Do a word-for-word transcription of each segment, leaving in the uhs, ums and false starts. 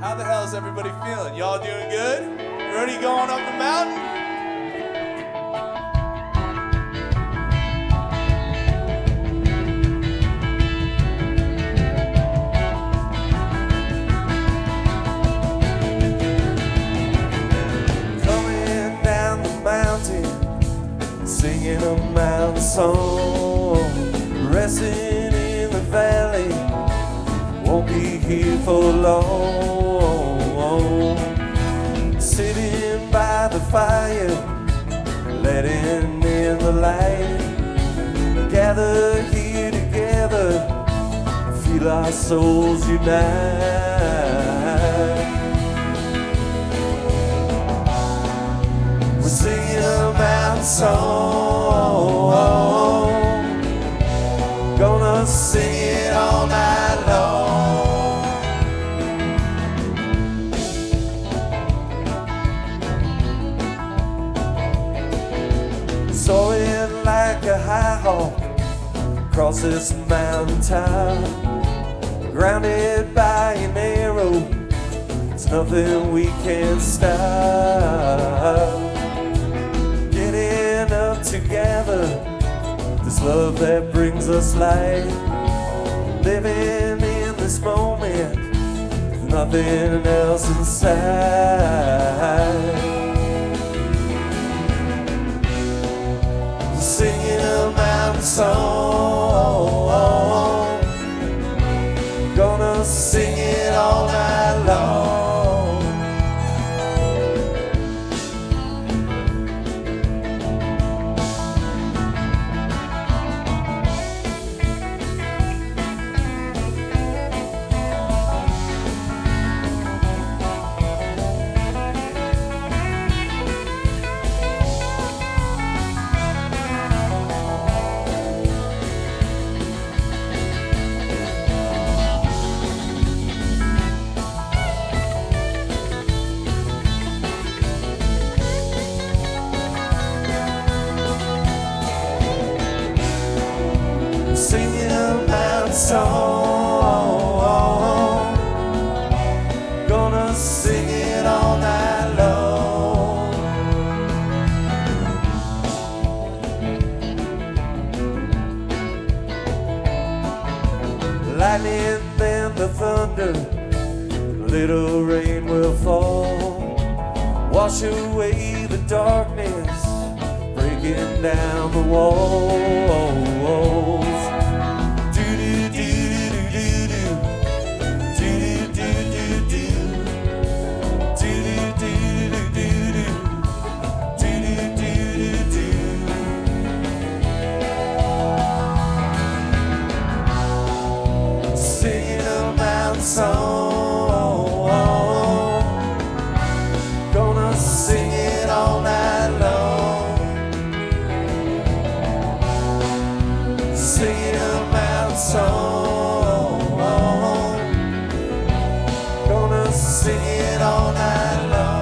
How the hell is everybody feeling? Y'all doing good? Ready going up the mountain? Coming down the mountain, singing a mountain song, resting in the valley, won't be here for long. Sitting by the fire, letting in the light, gather here together, feel our souls unite. We're singing a mountain song, gonna sing it all night long. Soaring like a high hawk across this mountain top, grounded by an arrow, there's nothing we can stop. Getting up together, this love that brings us light, living in this moment, there's nothing else inside. Singing a mountain song, gonna sing it all night long. Singing a mountain song, gonna sing it all night long. Lightning, then the thunder, little rain will fall, wash away the darkness, breaking down the walls. Singing a mountain song, gonna sing it all night long. Singing a mountain song, gonna sing it all night long.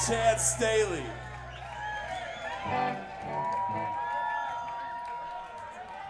Chad Staley.